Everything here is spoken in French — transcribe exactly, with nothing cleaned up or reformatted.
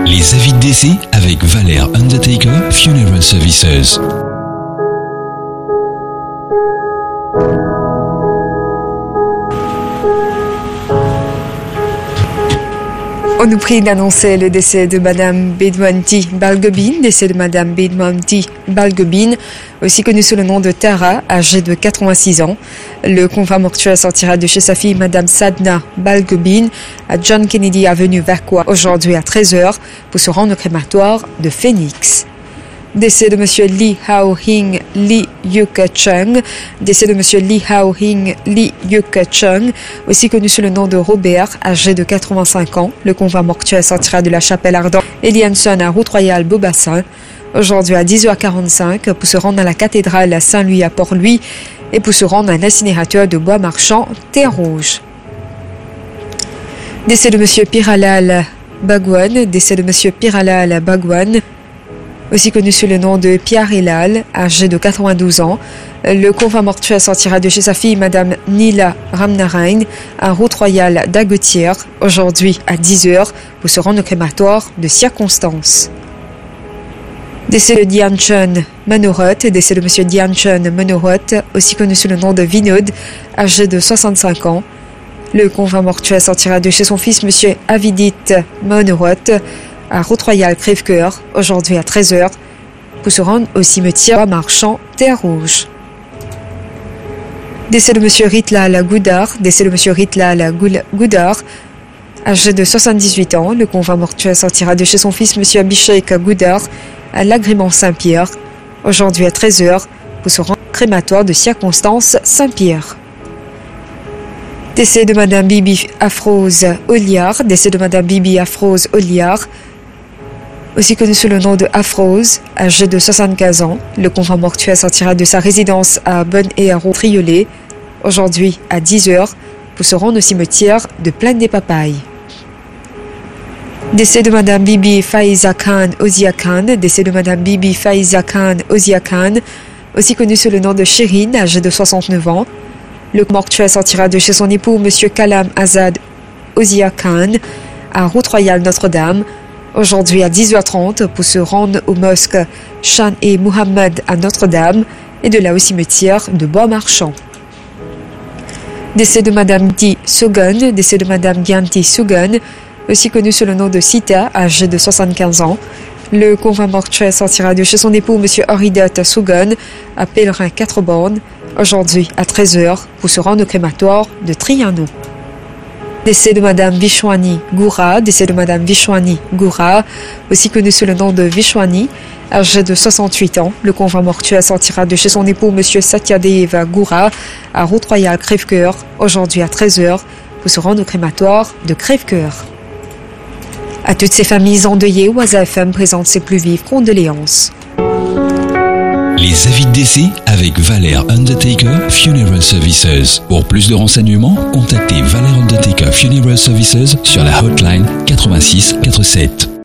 Les avis de décès avec Valère Undertaker Funeral Services. On nous prie d'annoncer le décès de Madame Bedouanti Balgobine, décès de Madame Bedouanti Balgobine, aussi connue sous le nom de Tara, âgée de quatre-vingt-six ans. Le convoi mortuaire sortira de chez sa fille Madame Sadna Balgobine à John Kennedy Avenue Vacois aujourd'hui à treize heures pour se rendre au crématoire de Phoenix. Décès de Monsieur Lee Hao-hing Lee Yuka-chung, décès de Monsieur Lee Hao-hing Lee Yuka-chung, aussi connu sous le nom de Robert, âgé de quatre-vingt-cinq ans. Le convoi mortuaire sortira de la chapelle ardente Elianson à Route Royale Beaubassin, aujourd'hui à dix heures quarante-cinq pour se rendre à la cathédrale Saint-Louis à Port-Louis et pour se rendre à un incinérateur de bois marchand Terre-Rouge. Décès de Monsieur Piralal Bagwan, décès de Monsieur Piralal Bagwan, aussi connu sous le nom de Pierre Hilal, âgé de quatre-vingt-douze ans. Le convoi mortuaire sortira de chez sa fille Madame Nila Ramnarain à Route Royale d'Aguetière, aujourd'hui à dix heures pour se rendre au crématoire de circonstance. Décès de Dian Chun Manorot, décès de Monsieur Dian Chun Manorot, aussi connu sous le nom de Vinod, âgé de soixante-cinq ans. Le convoi mortuaire sortira de chez son fils Monsieur Avidit Manorot à Route Royale Crèvecoeur, aujourd'hui à treize heures, pour se rendre au cimetière marchand Terre-Rouge. Décès de Monsieur Ritlal Goudard, décès de Monsieur Ritlal Goudard, âgé de soixante-dix-huit ans. Le convoi mortuaire sortira de chez son fils Monsieur Abhishek Goudard à l'agrément Saint-Pierre, aujourd'hui à treize heures, pour se rendre au crématoire de circonstance Saint-Pierre. Décès de Madame Bibi Afrose Oliard, décès de Madame Bibi Afrose Oliard, aussi connue sous le nom de Afrose, âgée de soixante-quinze ans. Le convoi mortuaire sortira de sa résidence à Bonne-et-Arrow-Triolet, aujourd'hui à dix heures, pour se rendre au cimetière de Plaine des Papayes. Décès de Madame Bibi Faiza Khan Ozia Khan, décès de Madame Bibi Faiza Khan Ozia Khan, aussi connue sous le nom de Chérine, âgée de soixante-neuf ans. Le mortuaire sortira de chez son époux Monsieur Kalam Azad Ozia Khan à Route Royale Notre-Dame, aujourd'hui à dix heures trente pour se rendre au mosque Shan et Muhammad à Notre-Dame et de là au cimetière de Bois-Marchand. Décès de Madame Di Sogun, décès de Madame Gyanti Sogun, aussi connue sous le nom de Sita, âgée de soixante-quinze ans. Le convoi mortuaire sortira de chez son époux Monsieur Horidat Sogun à Pèlerin quatre bornes, aujourd'hui à treize heures pour se rendre au crématoire de Triano. Décès de Madame Vishwani Goura, décès de Madame Vishwani Goura, aussi connue sous le nom de Vishwani, âgée de soixante-huit ans. Le convoi mortuaire sortira de chez son époux Monsieur Satyadeva Goura à Route Royale Crèvecoeur, aujourd'hui à treize heures pour se rendre au crématoire de Crèvecoeur. À toutes ces familles endeuillées, Waza F M présente ses plus vives condoléances. Les avis de décès avec Valère Undertaker Funeral Services. Pour plus de renseignements, contactez Valère Undertaker Funeral Services sur la hotline quatre-vingt-six quatre-vingt-sept.